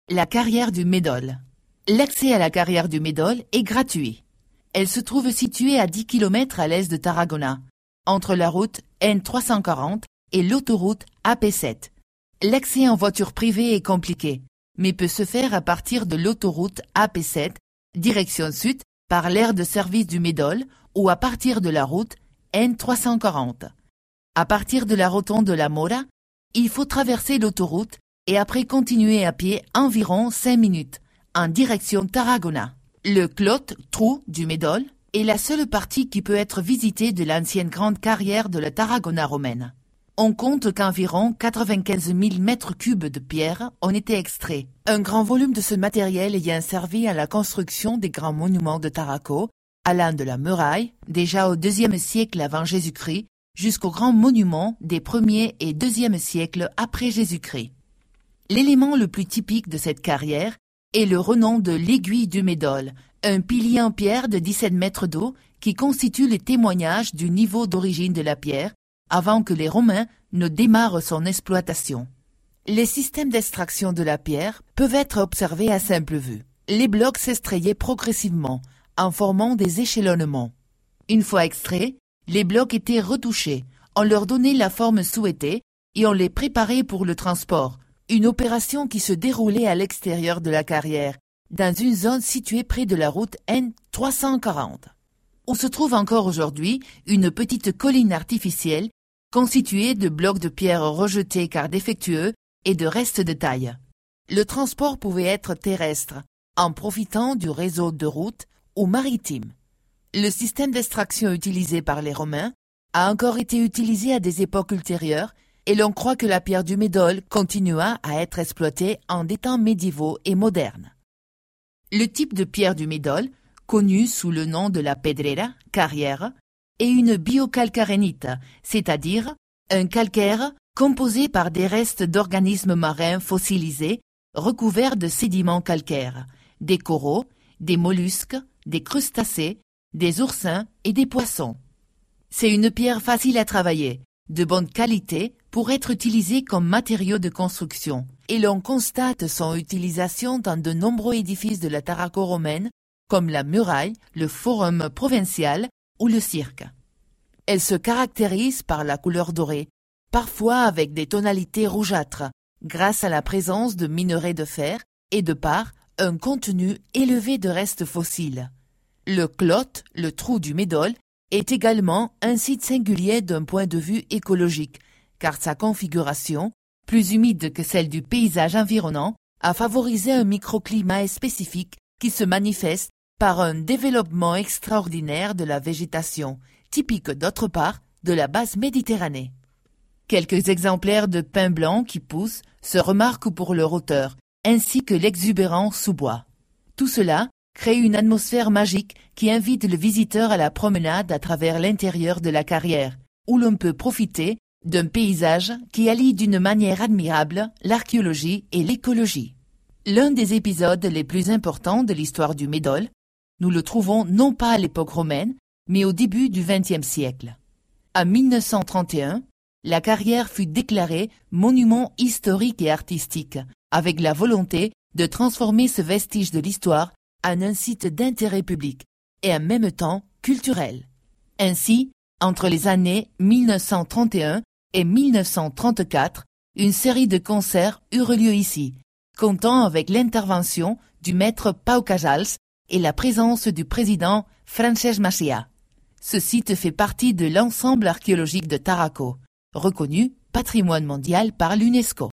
La carrière du Médol. L'accès à la carrière du Médol est gratuit. Elle se trouve située à 10 km à l'est de Tarragona, entre la route N340 et l'autoroute AP7. L'accès en voiture privée est compliqué, mais peut se faire à partir de l'autoroute AP7, direction sud, par l'aire de service du Médol, ou à partir de la route N340. À partir de la rotonde de la Mora, il faut traverser l'autoroute et après continuer à pied environ 5 minutes, en direction Tarragona. Le cloître trou du Médol est la seule partie qui peut être visitée de l'ancienne grande carrière de la Tarragona romaine. On compte qu'environ 95 000 mètres cubes de pierre ont été extraits. Un grand volume de ce matériel ayant servi à la construction des grands monuments de Taraco, allant de la muraille, déjà au IIe siècle avant Jésus-Christ, jusqu'aux grands monuments des 1er et 2e siècles après Jésus-Christ. L'élément le plus typique de cette carrière est le renom de l'aiguille du Médol, un pilier en pierre de 17 mètres d'eau qui constitue le témoignage du niveau d'origine de la pierre avant que les Romains ne démarrent son exploitation. Les systèmes d'extraction de la pierre peuvent être observés à simple vue. Les blocs s'extrayaient progressivement en formant des échelonnements. Une fois extraits, les blocs étaient retouchés, on leur donnait la forme souhaitée et on les préparait pour le transport. Une opération qui se déroulait à l'extérieur de la carrière, dans une zone située près de la route N340, où se trouve encore aujourd'hui une petite colline artificielle constituée de blocs de pierre rejetés car défectueux et de restes de taille. Le transport pouvait être terrestre, en profitant du réseau de routes, ou maritime. Le système d'extraction utilisé par les Romains a encore été utilisé à des époques ultérieures et l'on croit que la pierre du Médol continua à être exploitée en des temps médiévaux et modernes. Le type de pierre du Médol, connu sous le nom de la pedrera, carrière, est une biocalcarénite, c'est-à-dire un calcaire composé par des restes d'organismes marins fossilisés recouverts de sédiments calcaires, des coraux, des mollusques, des crustacés, des oursins et des poissons. C'est une pierre facile à travailler, de bonne qualité pour être utilisée comme matériau de construction, et l'on constate son utilisation dans de nombreux édifices de la Taraco romaine, comme la muraille, le forum provincial ou le cirque. Elle se caractérise par la couleur dorée, parfois avec des tonalités rougeâtres, grâce à la présence de minerais de fer et de par un contenu élevé de restes fossiles. Le cloître, le trou du Médol, est également un site singulier d'un point de vue écologique, car sa configuration, plus humide que celle du paysage environnant, a favorisé un microclimat spécifique qui se manifeste par un développement extraordinaire de la végétation, typique d'autre part de la basse Méditerranée. Quelques exemplaires de pin blanc qui poussent se remarquent pour leur hauteur, ainsi que l'exubérant sous-bois. Tout cela crée une atmosphère magique qui invite le visiteur à la promenade à travers l'intérieur de la carrière, où l'on peut profiter d'un paysage qui allie d'une manière admirable l'archéologie et l'écologie. L'un des épisodes les plus importants de l'histoire du Médol, nous le trouvons non pas à l'époque romaine, mais au début du XXe siècle. En 1931, la carrière fut déclarée monument historique et artistique, avec la volonté de transformer ce vestige de l'histoire en un site d'intérêt public et en même temps culturel. Ainsi, entre les années 1931 et 1934, une série de concerts eurent lieu ici, comptant avec l'intervention du maître Pau Casals et la présence du président Francesc Macià. Ce site fait partie de l'ensemble archéologique de Taraco, reconnu patrimoine mondial par l'UNESCO.